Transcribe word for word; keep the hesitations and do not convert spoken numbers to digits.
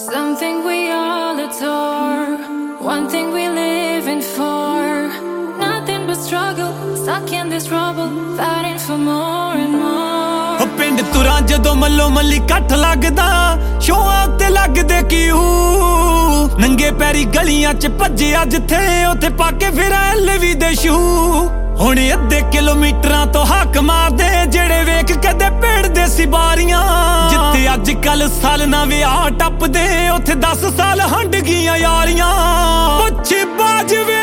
Something we all adore, one thing we living for. Nothing but struggle, stuck in this rubble, fighting for more and more. O ਪਿੰਡ ਤੁਰਾਂ ਜਦੋਂ ਮੱਲੋ ਮੱਲੀ ਕੱਠ ਲੱਗਦਾ, ਸ਼ੋਆਂ ਉੱਤੇ ਲੱਗਦੇ ਕਿਉ ਨੰਗੇ ਪੈਰੀ ਗਲੀਆਂ ਚ ਭੱਜਿਆ ਜਿੱਥੇ ਉੱਥੇ ਪਾ ਕੇ ਫਿਰਾਂ ਐਲ ਵੀ ਦੇ ਸ਼ੂ। ਹੁਣ ਅੱਧੇ ਕਿਲੋਮੀਟਰਾਂ ਤੋਂ ਹੱਕ ਮਾਰਦੇ ਜਿਹੜੇ ਵੇਖ ਕਦੇ ਭੇੜਦੇ ਸੀ ਬਾਰੀਆਂ। ਜਿੱਥੇ ਅੱਜ ਕੱਲ ਸਾਲ ਨਾ ਵਿਆਹ ਟੱਪਦੇ ਉੱਥੇ ਦਸ ਸਾਲ ਹੰਡ ਗਈਆਂ ਯਾਰੀਆਂ। ਪੁੱਛ ਬਾਜਵੇ